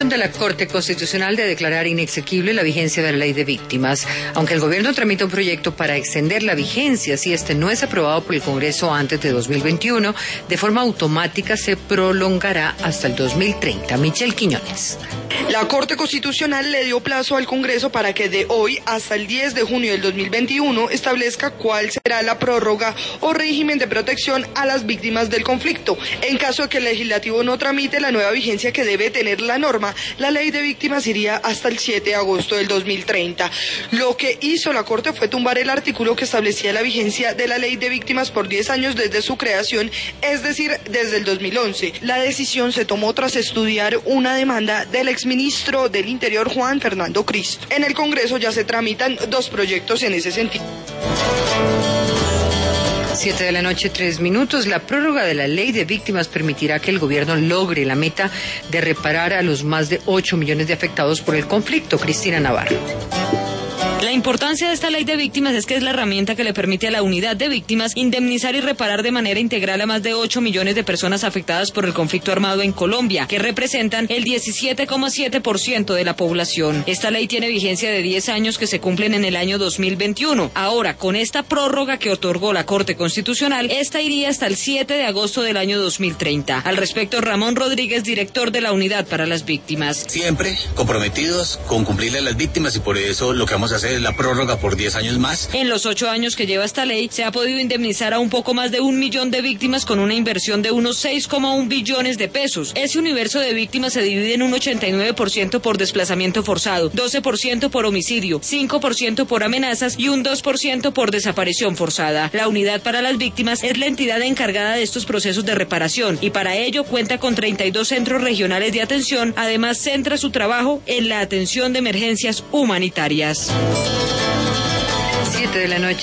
De la Corte Constitucional de declarar inexequible la vigencia de la Ley de Víctimas. Aunque el gobierno tramita un proyecto para extender la vigencia si este no es aprobado por el Congreso antes de 2021, de forma automática se prolongará hasta el 2030. Michelle Quiñones. La Corte Constitucional le dio plazo al Congreso para que de hoy hasta el 10 de junio del 2021 establezca cuál será la prórroga o régimen de protección a las víctimas del conflicto. En caso de que el legislativo no tramite la nueva vigencia que debe tener la norma, la Ley de Víctimas iría hasta el 7 de agosto del 2030. Lo que hizo la Corte fue tumbar el artículo que establecía la vigencia de la Ley de Víctimas por 10 años desde su creación, es decir, desde el 2011. La decisión se tomó tras estudiar una demanda del exministro del Interior, Juan Fernando Cristo. En el Congreso ya se tramitan 2 proyectos en ese sentido. 7:03 p.m. La prórroga de la Ley de Víctimas permitirá que el gobierno logre la meta de reparar a los más de 8 millones de afectados por el conflicto. Cristina Navarro. La importancia de esta ley de víctimas es que es la herramienta que le permite a la unidad de víctimas indemnizar y reparar de manera integral a más de 8 millones de personas afectadas por el conflicto armado en Colombia, que representan el 17,7% de la población. Esta ley tiene vigencia de 10 años que se cumplen en el año 2021. Ahora, con esta prórroga que otorgó la Corte Constitucional, esta iría hasta el 7 de agosto del año 2030. Al respecto, Ramón Rodríguez, director de la Unidad para las Víctimas. Siempre comprometidos con cumplirle a las víctimas y por eso lo que vamos a hacer es la prórroga por 10 años más. En los 8 años que lleva esta ley, se ha podido indemnizar a un poco más de 1 millón de víctimas con una inversión de unos 6,1 billones de pesos. Ese universo de víctimas se divide en un 89% por desplazamiento forzado, 12% por homicidio, 5% por amenazas y un 2% por desaparición forzada. La Unidad para las Víctimas es la entidad encargada de estos procesos de reparación y para ello cuenta con 32 centros regionales de atención. Además, centra su trabajo en la atención de emergencias humanitarias. 7 de la noche.